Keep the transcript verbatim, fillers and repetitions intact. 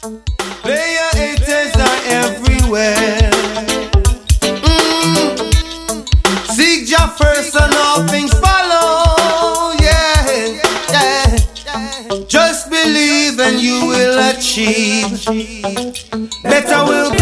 Player haters are everywhere. Mm. Seek Jah first and all things follow. Yeah, yeah. Just believe and you will achieve. Better will